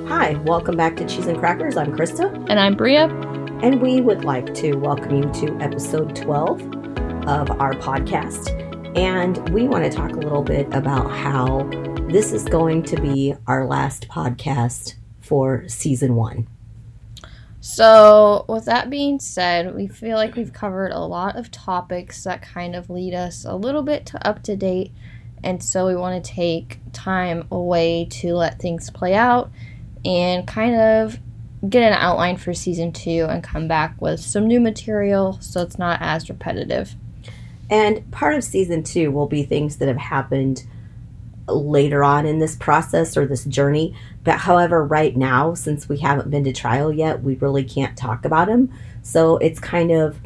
Hi, welcome back to Cheese and Crackers. I'm Krista. And I'm Bria. And we would like to welcome you to episode 12 of our podcast. And we want to talk a little bit about how this is going to be our last podcast for season 1. So, with that being said, we feel like we've covered a lot of topics that kind of lead us a little bit to up to date. And so we want to take time away to let things play out and kind of get an outline for season 2 and come back with some new material so it's not as repetitive. And part of season 2 will be things that have happened later on in this process or this journey. But however, right now, since we haven't been to trial yet, we really can't talk about them. So it's kind of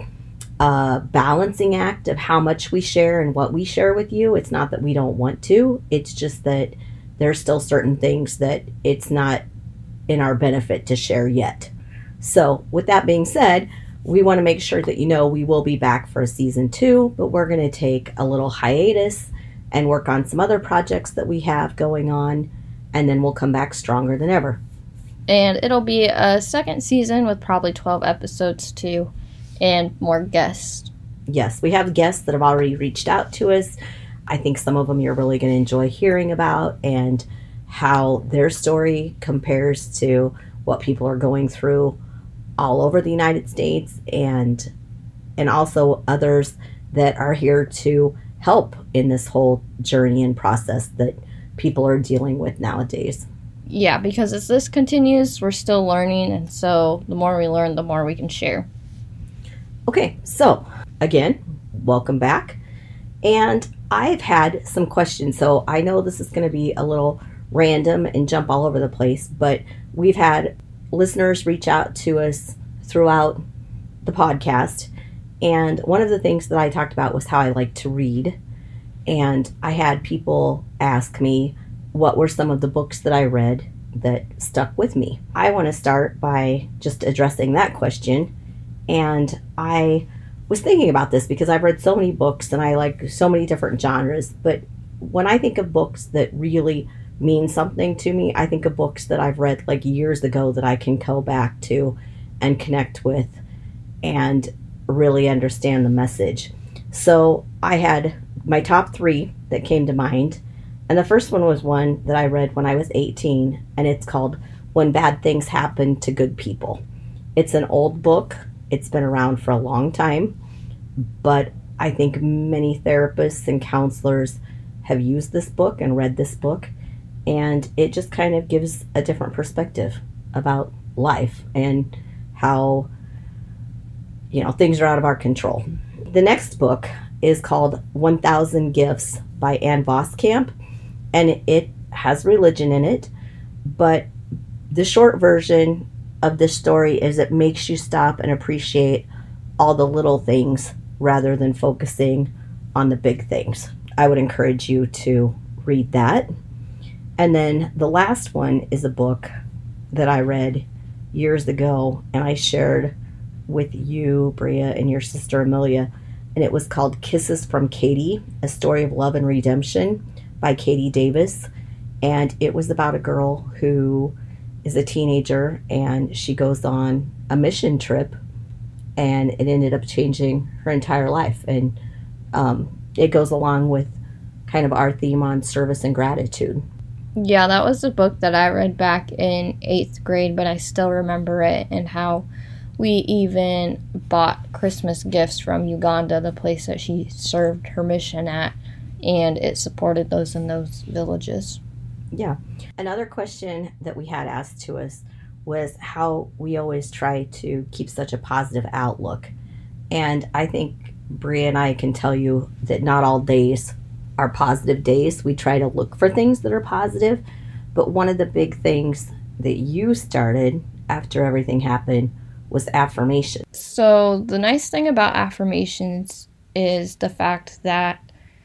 a balancing act of how much we share and what we share with you. It's not that we don't want to. It's just that there's still certain things that it's not in our benefit to share yet. So with that being said, we want to make sure that you know we will be back for season 2, but we're going to take a little hiatus and work on some other projects that we have going on, and then we'll come back stronger than ever. And it'll be a second season with probably 12 episodes too, and more guests. Yes, we have guests that have already reached out to us. I think some of them you're really going to enjoy hearing about and how their story compares to what people are going through all over the United States, and also others that are here to help in this whole journey and process that people are dealing with nowadays. Yeah, because as this continues, we're still learning, and so the more we learn, the more we can share. Okay, so again, welcome back. And I've had some questions, so I know this is going to be a little random and jump all over the place, but we've had listeners reach out to us throughout the podcast. And one of the things that I talked about was how I like to read. And I had people ask me what were some of the books that I read that stuck with me. I want to start by just addressing that question. And I was thinking about this because I've read so many books and I like so many different genres. But when I think of books that really mean something to me, I think of books that I've read like years ago that I can go back to and connect with and really understand the message. So I had my top 3 that came to mind. And the first one was one that I read when I was 18, and it's called When Bad Things Happen to Good People. It's an old book. It's been around for a long time, but I think many therapists and counselors have used this book and read this book, and it just kind of gives a different perspective about life and how, you know, things are out of our control. The next book is called 1000 Gifts by Ann Voskamp, and it has religion in it, but the short version of this story is it makes you stop and appreciate all the little things rather than focusing on the big things. I would encourage you to read that. And then the last one is a book that I read years ago, and I shared with you, Bria, and your sister Amelia, and it was called Kisses from Katie, A Story of Love and Redemption by Katie Davis. And it was about a girl who is a teenager, and she goes on a mission trip, and it ended up changing her entire life. And it goes along with kind of our theme on service and gratitude. Yeah, that was a book that I read back in 8th grade, but I still remember it, and how we even bought Christmas gifts from Uganda, the place that she served her mission at, and it supported those in those villages. Yeah. Another question that we had asked to us was how we always try to keep such a positive outlook. And I think Bria and I can tell you that not all days are positive days. We try to look for things that are positive. But one of the big things that you started after everything happened was affirmation. So the nice thing about affirmations is the fact that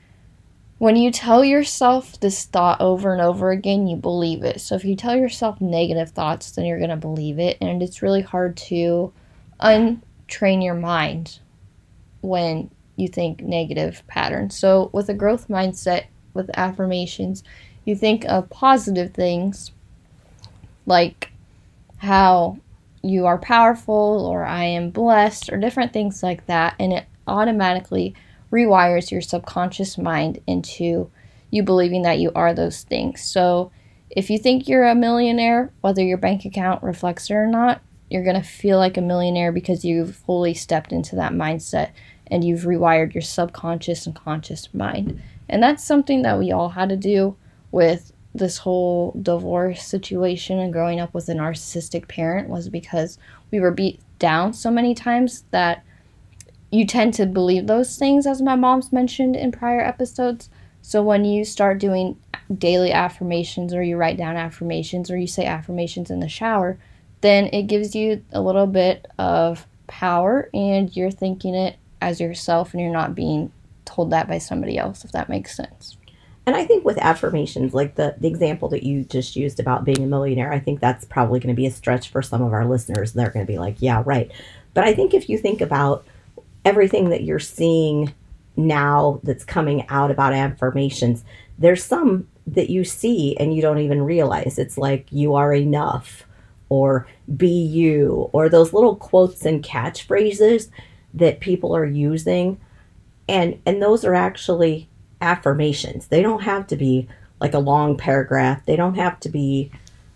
when you tell yourself this thought over and over again, you believe it. So if you tell yourself negative thoughts, then you're going to believe it. And it's really hard to untrain your mind when you think negative patterns. So with a growth mindset, with affirmations, you think of positive things, like how you are powerful or I am blessed or different things like that, and it automatically rewires your subconscious mind into you believing that you are those things. So if you think you're a millionaire, whether your bank account reflects it or not, you're going to feel like a millionaire because you've fully stepped into that mindset and you've rewired your subconscious and conscious mind. And that's something that we all had to do with this whole divorce situation and growing up with a narcissistic parent, was because we were beat down so many times that you tend to believe those things, as my mom's mentioned in prior episodes. So when you start doing daily affirmations, or you write down affirmations, or you say affirmations in the shower, then it gives you a little bit of power and you're thinking it as yourself and you're not being told that by somebody else, if that makes sense. And I think with affirmations, like the example that you just used about being a millionaire, I think that's probably going to be a stretch for some of our listeners. They're going to be like, yeah, right. But I think if you think about everything that you're seeing now that's coming out about affirmations, there's some that you see and you don't even realize. It's like, you are enough, or be you, or those little quotes and catchphrases that people are using. And those are actually affirmations. They don't have to be like a long paragraph. They don't have to be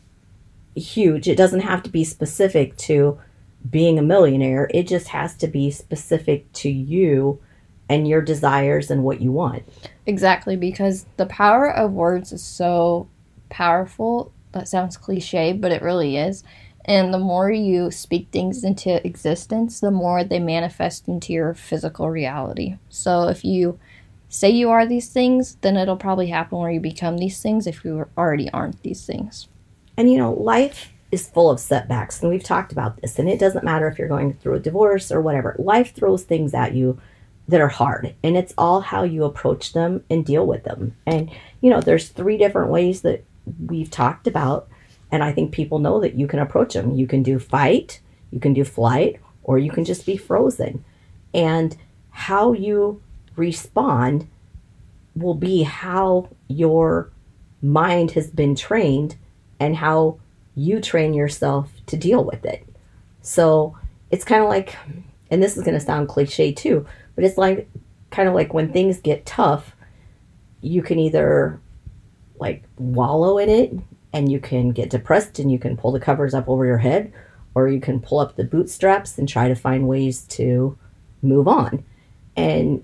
huge. It doesn't have to be specific to being a millionaire. It just has to be specific to you and your desires and what you want. Exactly, because the power of words is so powerful. That sounds cliche, but it really is. And the more you speak things into existence, the more they manifest into your physical reality. So if you say you are these things, then it'll probably happen where you become these things if you already aren't these things. And life is full of setbacks, and we've talked about this, and it doesn't matter if you're going through a divorce or whatever. Life throws things at you that are hard, and it's all how you approach them and deal with them. And there's 3 different ways that we've talked about, and I think people know that you can approach them. You can do fight, you can do flight, or you can just be frozen. And how you respond will be how your mind has been trained and how you train yourself to deal with it. So it's kind of like, and this is going to sound cliche too, but it's like kind of like when things get tough, you can either like wallow in it and you can get depressed and you can pull the covers up over your head, or you can pull up the bootstraps and try to find ways to move on. And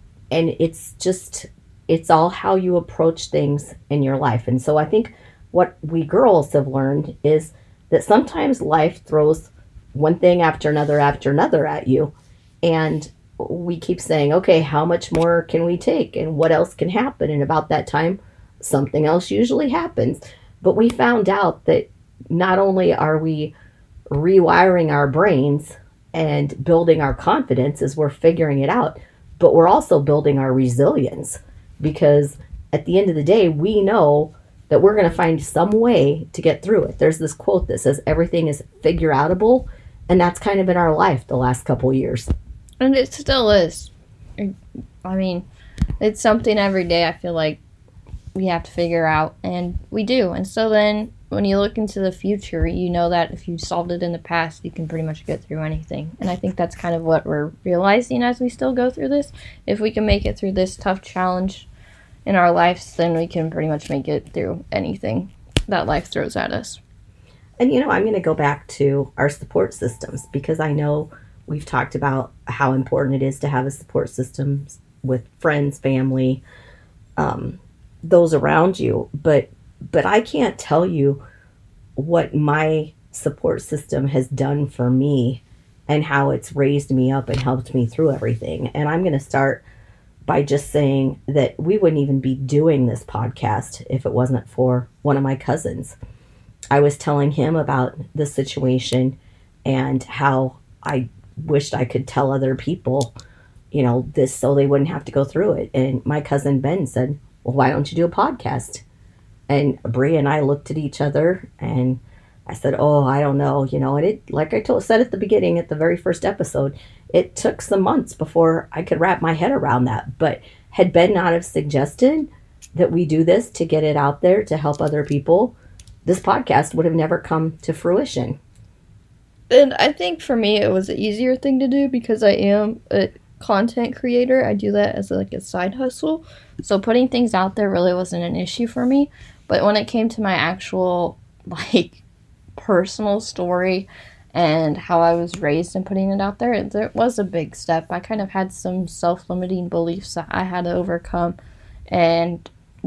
it's all how you approach things in your life. And so I think what we girls have learned is that sometimes life throws one thing after another at you. And we keep saying, okay, how much more can we take? And what else can happen? And about that time, something else usually happens. But we found out that not only are we rewiring our brains and building our confidence as we're figuring it out, but we're also building our resilience, because at the end of the day, we know that we're going to find some way to get through it. There's this quote that says everything is figure-outable, and that's kind of been our life the last couple years. And it still is. I mean, it's something every day I feel like we have to figure out, and we do. And so then when you look into the future, you know that if you solved it in the past, you can pretty much get through anything. And I think that's kind of what we're realizing as we still go through this. If we can make it through this tough challenge in our lives, then we can pretty much make it through anything that life throws at us. And I'm going to go back to our support systems, because I know we've talked about how important it is to have a support system with friends, family, those around you. But I can't tell you what my support system has done for me and how it's raised me up and helped me through everything. And I'm going to start by just saying that we wouldn't even be doing this podcast if it wasn't for one of my cousins. I was telling him about the situation and how I wished I could tell other people, this so they wouldn't have to go through it. And my cousin Ben said, well, why don't you do a podcast? And Bria and I looked at each other and I said, oh, I don't know, and it, like I said at the beginning, at the very first episode, it took some months before I could wrap my head around that. But had Ben not have suggested that we do this to get it out there to help other people, this podcast would have never come to fruition. And I think for me, it was an easier thing to do because I am a content creator. I do that as like a side hustle. So putting things out there really wasn't an issue for me. But when it came to my actual, like, personal story and how I was raised and putting it out there, it was a big step. I kind of had some self-limiting beliefs that I had to overcome and,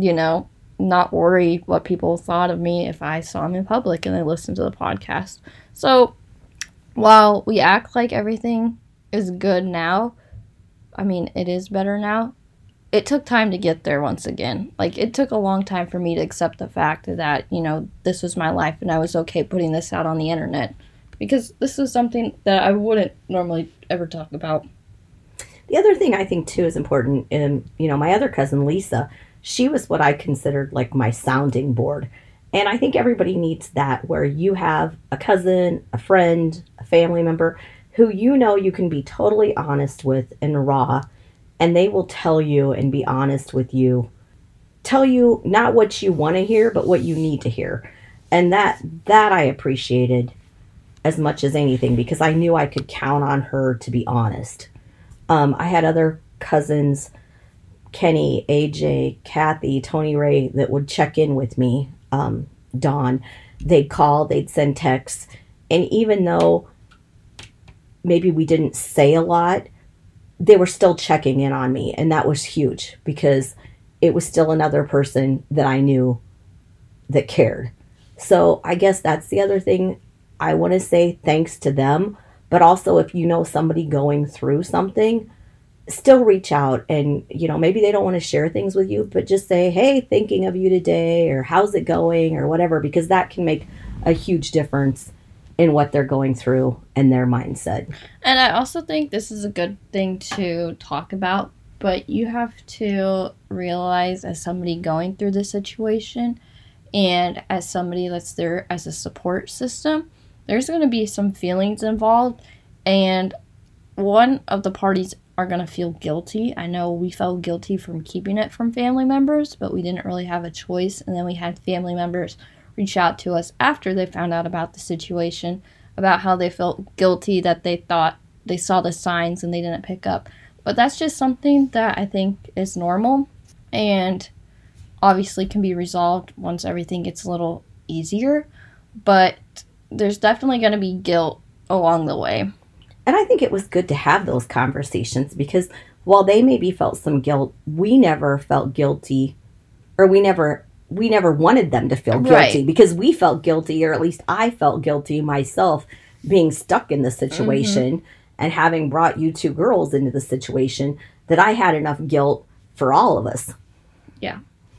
not worry what people thought of me if I saw them in public and they listened to the podcast. So while we act like everything is good now, I mean, it is better now. It took time to get there once again. Like, it took a long time for me to accept the fact that, this was my life and I was okay putting this out on the internet. Because this is something that I wouldn't normally ever talk about. The other thing I think, too, is important, and, my other cousin, Lisa, she was what I considered, like, my sounding board. And I think everybody needs that, where you have a cousin, a friend, a family member, who you can be totally honest with and raw, and they will tell you and be honest with you. Tell you not what you want to hear, but what you need to hear. And that I appreciated as much as anything, because I knew I could count on her to be honest. I had other cousins, Kenny, AJ, Kathy, Tony Ray, that would check in with me. Dawn, they'd call, they'd send texts. And even though maybe we didn't say a lot, they were still checking in on me. And that was huge, because it was still another person that I knew that cared. So I guess that's the other thing. I want to say thanks to them, but also if you know somebody going through something, still reach out. And, maybe they don't want to share things with you, but just say, hey, thinking of you today, or how's it going, or whatever, because that can make a huge difference in what they're going through and their mindset. And I also think this is a good thing to talk about, but you have to realize, as somebody going through this situation and as somebody that's there as a support system, there's going to be some feelings involved, and one of the parties are going to feel guilty. I know we felt guilty from keeping it from family members, but we didn't really have a choice. And then we had family members reach out to us after they found out about the situation, about how they felt guilty that they thought they saw the signs and they didn't pick up. But that's just something that I think is normal and obviously can be resolved once everything gets a little easier. But there's definitely going to be guilt along the way. And I think it was good to have those conversations, because while they maybe felt some guilt, we never felt guilty, or we never wanted them to feel guilty, right? Because we felt guilty, or at least I felt guilty myself, being stuck in the situation and having brought you two girls into the situation, that I had enough guilt for all of us. Yeah.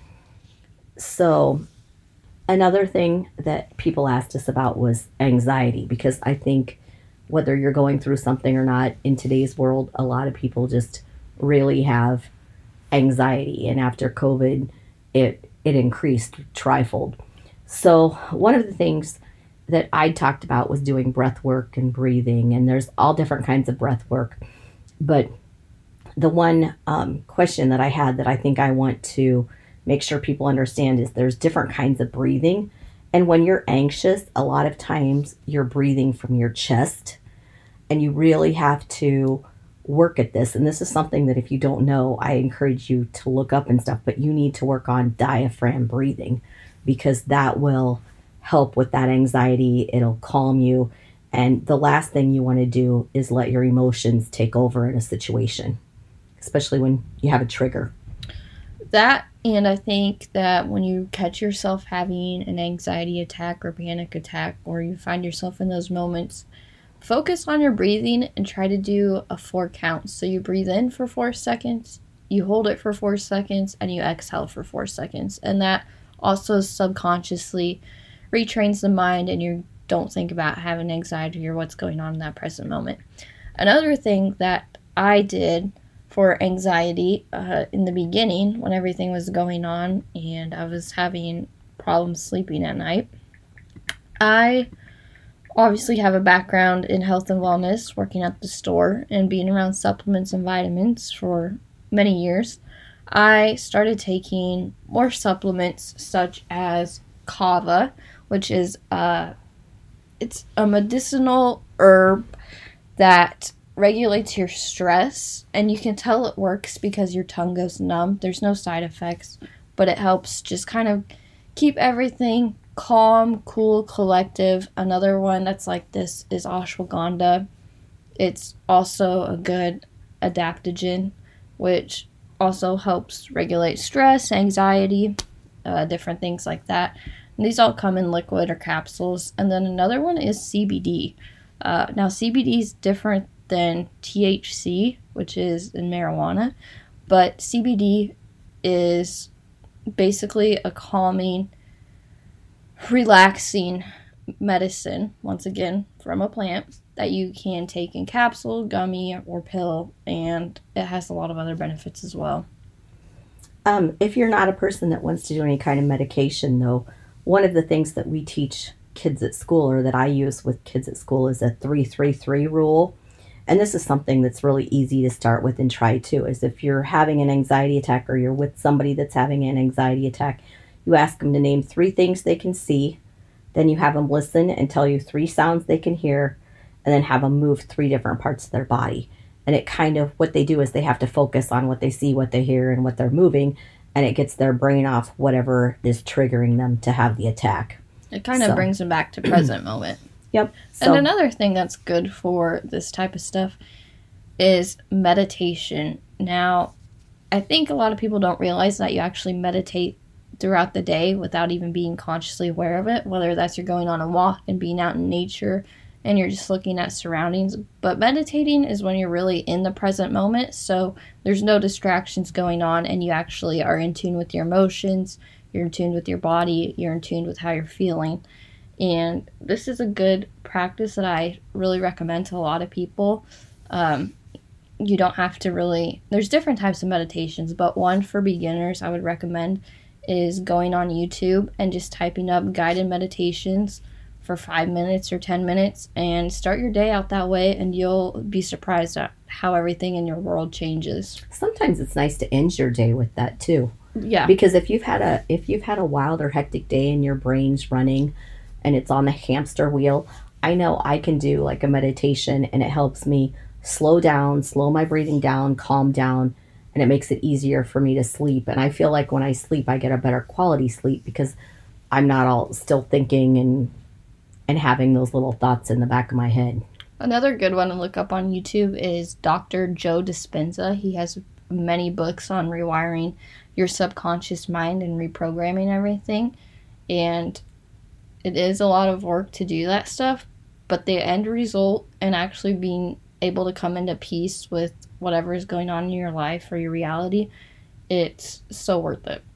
So another thing that people asked us about was anxiety, because I think whether you're going through something or not, in today's world, a lot of people just really have anxiety. And after COVID, it increased trifold. So one of the things that I talked about was doing breath work and breathing. And there's all different kinds of breath work. But the one question that I had that I think I want to make sure people understand is there's different kinds of breathing. And when you're anxious, a lot of times you're breathing from your chest, and you really have to work at this. And this is something that if you don't know, I encourage you to look up and stuff, but you need to work on diaphragm breathing, because that will help with that anxiety. It'll calm you. And the last thing you want to do is let your emotions take over in a situation, especially when you have a trigger. That, and I think that when you catch yourself having an anxiety attack or panic attack, or you find yourself in those moments, focus on your breathing and try to do a 4 count. So you breathe in for 4 seconds, you hold it for 4 seconds, and you exhale for 4 seconds. And that also subconsciously retrains the mind, and you don't think about having anxiety or what's going on in that present moment. Another thing that I did for anxiety in the beginning, when everything was going on and I was having problems sleeping at night, I obviously have a background in health and wellness, working at the store and being around supplements and vitamins for many years. I started taking more supplements such as Kava, which is it's a medicinal herb that regulates your stress, and you can tell it works because your tongue goes numb. There's no side effects, but it helps just kind of keep everything calm, cool, collective. Another one that's like this is ashwagandha. It's also a good adaptogen, which also helps regulate stress, anxiety, different things like that. And these all come in liquid or capsules. And then another one is CBD. Now, CBD is different than THC, which is in marijuana, but CBD is basically a calming, relaxing medicine, once again, from a plant that you can take in capsule, gummy, or pill, and it has a lot of other benefits as well. If you're not a person that wants to do any kind of medication, though, one of the things that we teach kids at school, or that I use with kids at school, is a 3-3-3 rule. And this is something that's really easy to start with and try too, is if you're having an anxiety attack or you're with somebody that's having an anxiety attack, you ask them to name 3 things they can see, then you have them listen and tell you 3 sounds they can hear, and then have them move 3 different parts of their body. And it kind of, what they do is they have to focus on what they see, what they hear, and what they're moving, and it gets their brain off whatever is triggering them to have the attack. It kind of brings them back to present moment. Yep. And another thing that's good for this type of stuff is meditation. Now, I think a lot of people don't realize that you actually meditate throughout the day without even being consciously aware of it, whether that's you're going on a walk and being out in nature and you're just looking at surroundings. But meditating is when you're really in the present moment, so there's no distractions going on and you actually are in tune with your emotions, you're in tune with your body, you're in tune with how you're feeling. And this is a good practice that I really recommend to a lot of people. You don't have to really, there's different types of meditations, but one for beginners I would recommend is going on YouTube and just typing up guided meditations for 5 minutes or 10 minutes and start your day out that way, and you'll be surprised at how everything in your world changes. Sometimes it's nice to end your day with that too. Yeah. Because if you've had a wild or hectic day and your brain's running and it's on the hamster wheel, I know I can do like a meditation and it helps me slow down, slow my breathing down, calm down, and it makes it easier for me to sleep. And I feel like when I sleep, I get a better quality sleep because I'm not all still thinking and having those little thoughts in the back of my head. Another good one to look up on YouTube is Dr. Joe Dispenza. He has many books on rewiring your subconscious mind and reprogramming everything. And it is a lot of work to do that stuff, but the end result and actually being able to come into peace with whatever is going on in your life or your reality, it's so worth it.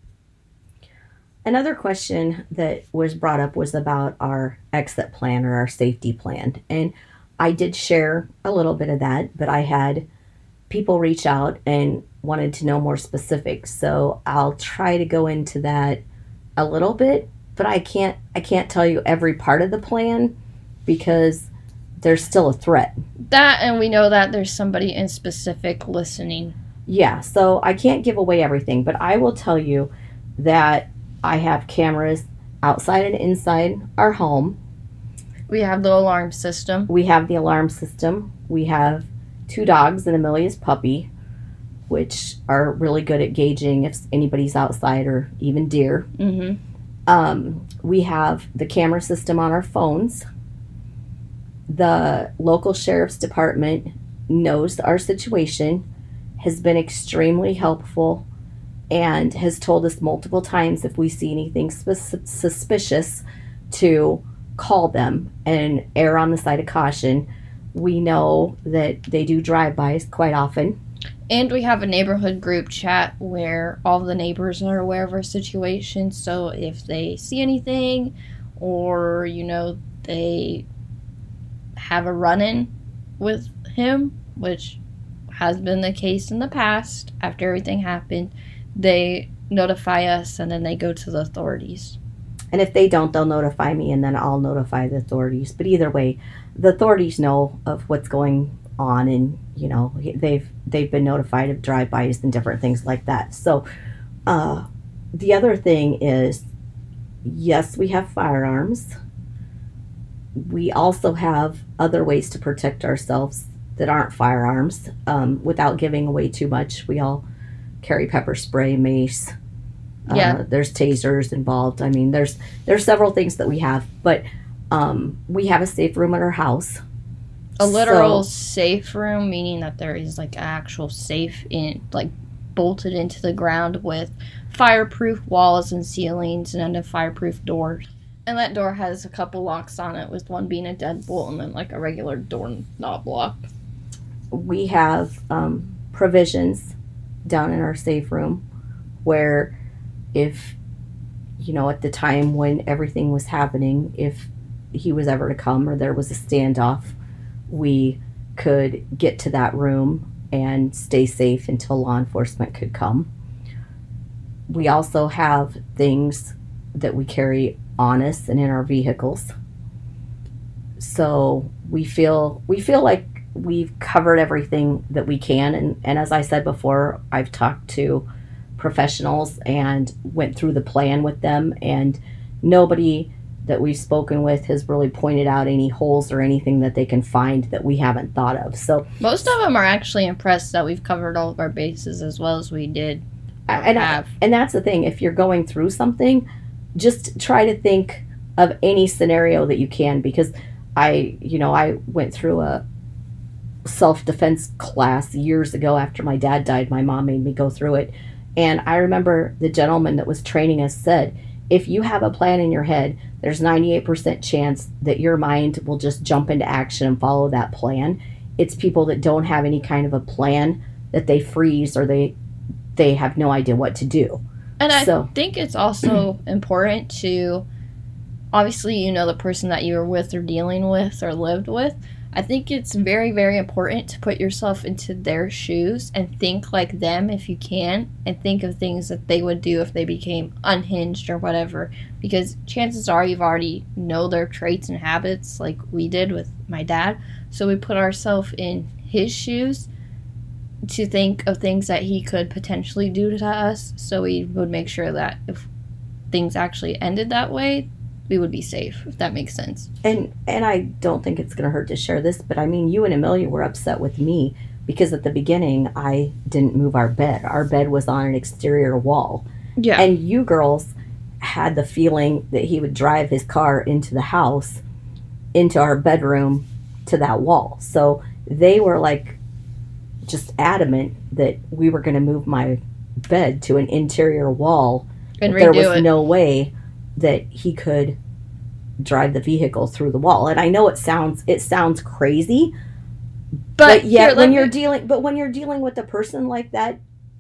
Another question that was brought up was about our exit plan or our safety plan. And I did share a little bit of that, but I had people reach out and wanted to know more specifics. So I'll try to go into that a little bit, but I can't tell you every part of the plan because there's still a threat. That, and we know that there's somebody in specific listening. Yeah, so I can't give away everything, but I will tell you that I have cameras outside and inside our home. We have the alarm system. We have the alarm system. We have 2 dogs and Amelia's puppy, which are really good at gauging if anybody's outside or even deer. Mm-hmm. We have the camera system on our phones. The local sheriff's department knows our situation, has been extremely helpful, and has told us multiple times if we see anything suspicious to call them and err on the side of caution. We know that they do drive-bys quite often. And we have a neighborhood group chat where all the neighbors are aware of our situation. So if they see anything or, they have a run-in with him, which has been the case in the past after everything happened, they notify us and then they go to the authorities. And if they don't, they'll notify me and then I'll notify the authorities. But either way, the authorities know of what's going on, and they've been notified of drive-bys and different things like that. So the other thing is yes, we have firearms. We also have other ways to protect ourselves that aren't firearms, without giving away too much. We all carry pepper spray, mace. Yeah. There's tasers involved. I mean, there's several things that we have, but we have a safe room at our house. A literal safe room, meaning that there is like an actual safe in like bolted into the ground with fireproof walls and ceilings and a fireproof door. And that door has a couple locks on it, with one being a deadbolt and then like a regular door knob lock. We have provisions down in our safe room where, if, at the time when everything was happening, if he was ever to come or there was a standoff, we could get to that room and stay safe until law enforcement could come. We also have things that we carry on us and in our vehicles. So we feel like we've covered everything that we can. And as I said before, I've talked to professionals and went through the plan with them, and nobody that we've spoken with has really pointed out any holes or anything that they can find that we haven't thought of. So most of them are actually impressed that we've covered all of our bases as well as we did have. And that's the thing. If you're going through something, just try to think of any scenario that you can, because I went through a self-defense class years ago after my dad died. My mom made me go through it. And I remember the gentleman that was training us said, if you have a plan in your head, there's 98% chance that your mind will just jump into action and follow that plan. It's people that don't have any kind of a plan that they freeze, or they have no idea what to do. And I think it's also important to, obviously, the person that you were with or dealing with or lived with. I think it's very, very important to put yourself into their shoes and think like them if you can, and think of things that they would do if they became unhinged or whatever, because chances are you've already know their traits and habits like we did with my dad. So we put ourselves in his shoes to think of things that he could potentially do to us, so we would make sure that if things actually ended that way, we would be safe, if that makes sense. And I don't think it's going to hurt to share this, but I mean, you and Amelia were upset with me because at the beginning I didn't move our bed. Our bed was on an exterior wall. Yeah. And you girls had the feeling that he would drive his car into the house, into our bedroom, to that wall. So they were like just adamant that we were going to move my bed to an interior wall. And there was no way that he could drive the vehicle through the wall. And I know it sounds crazy, but yet when you're dealing with a person like that,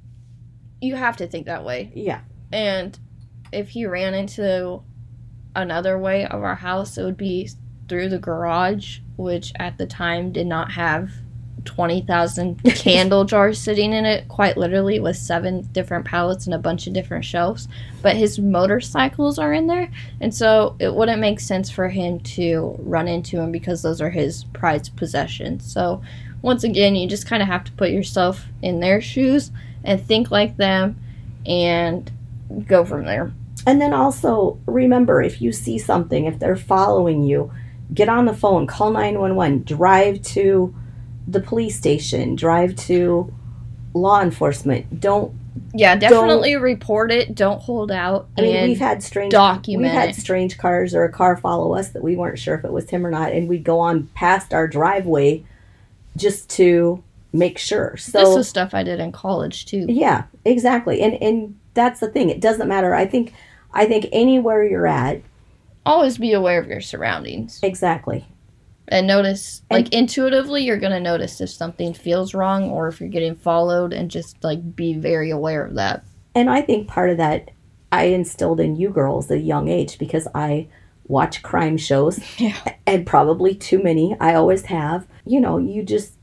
you have to think that way. Yeah. And if he ran into another way of our house, it would be through the garage, which at the time did not have 20,000 candle jars sitting in it, quite literally, with 7 different pallets and a bunch of different shelves. But his motorcycles are in there, and so it wouldn't make sense for him to run into him because those are his prized possessions. So once again, you just kind of have to put yourself in their shoes and think like them and go from there. And then also remember, if you see something, if they're following you, get on the phone, call 911, drive to the police station, drive to law enforcement. Definitely report it. Don't hold out. I mean, we've had strange cars or a car follow us that we weren't sure if it was him or not, and we'd go on past our driveway just to make sure. So this was stuff I did in college too. Yeah, exactly. And that's the thing. It doesn't matter. I think anywhere you're at, always be aware of your surroundings. Exactly. And notice, intuitively, you're going to notice if something feels wrong or if you're getting followed, and just, be very aware of that. And I think part of that I instilled in you girls at a young age, because I watch crime shows. Yeah. And probably too many. I always have. You just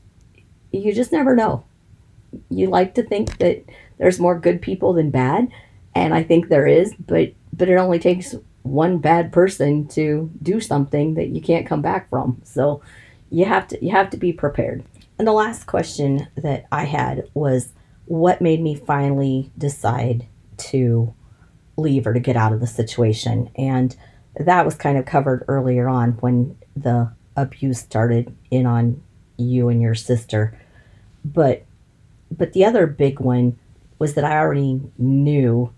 never know. You like to think that there's more good people than bad, and I think there is, but it only takes one bad person to do something that you can't come back from. So you have to be prepared. And the last question that I had was, what made me finally decide to leave or to get out of the situation. And that was kind of covered earlier on when the abuse started in on you and your sister. But the other big one was that I already knew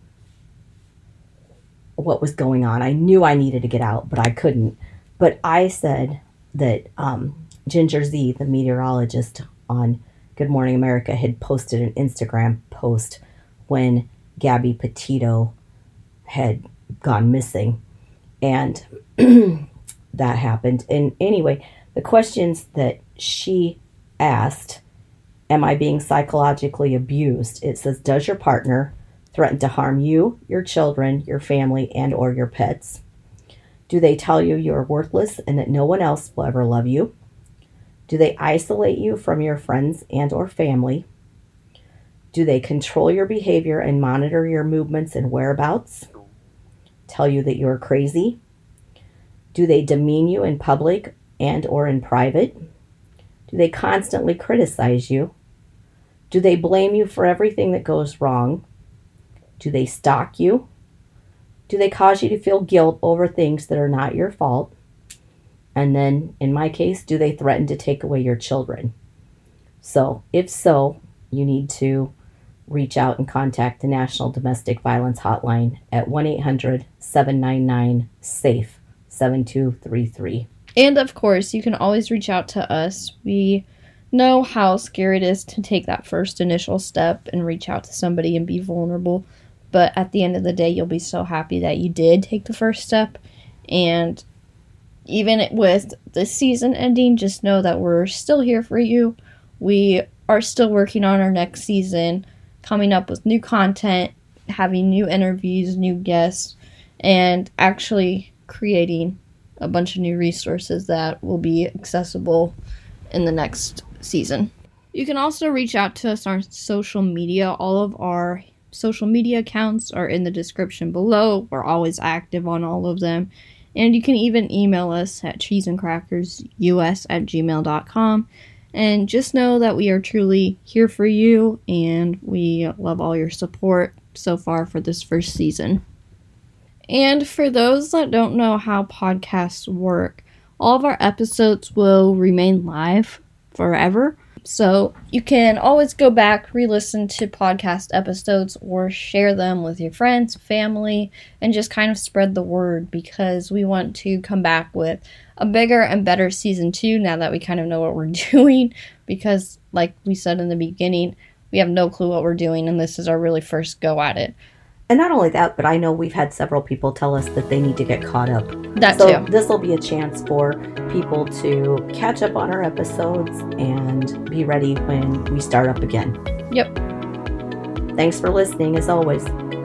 what was going on. I knew I needed to get out, but I couldn't. But I said that Ginger Z, the meteorologist on Good Morning America, had posted an Instagram post when Gabby Petito had gone missing. And that happened. And anyway, the questions that she asked, am I being psychologically abused? It says, does your partner threaten to harm you, your children, your family, and or your pets? Do they tell you you're worthless and that no one else will ever love you? Do they isolate you from your friends and or family? Do they control your behavior and monitor your movements and whereabouts? Tell you that you're crazy? Do they demean you in public and or in private? Do they constantly criticize you? Do they blame you for everything that goes wrong? Do they stalk you? Do they cause you to feel guilt over things that are not your fault? And then, in my case, do they threaten to take away your children? So, if so, you need to reach out and contact the National Domestic Violence Hotline at 1-800-799-SAFE 7233. And of course, you can always reach out to us. We know how scary it is to take that first initial step and reach out to somebody and be vulnerable. But at the end of the day, you'll be so happy that you did take the first step. And even with the season ending, just know that we're still here for you. We are still working on our next season, coming up with new content, having new interviews, new guests, and actually creating a bunch of new resources that will be accessible in the next season. You can also reach out to us on social media. All of our social media accounts are in the description below. We're always active on all of them. And you can even email us at cheeseandcrackersus@gmail.com. And just know that we are truly here for you, and we love all your support so far for this first season. And for those that don't know how podcasts work, all of our episodes will remain live forever. So you can always go back, re-listen to podcast episodes, or share them with your friends, family, and just kind of spread the word, because we want to come back with a bigger and better season 2 now that we kind of know what we're doing, because like we said in the beginning, we have no clue what we're doing, and this is our really first go at it. And not only that, but I know we've had several people tell us that they need to get caught up. That so too. This will be a chance for people to catch up on our episodes and be ready when we start up again. Yep. Thanks for listening, as always.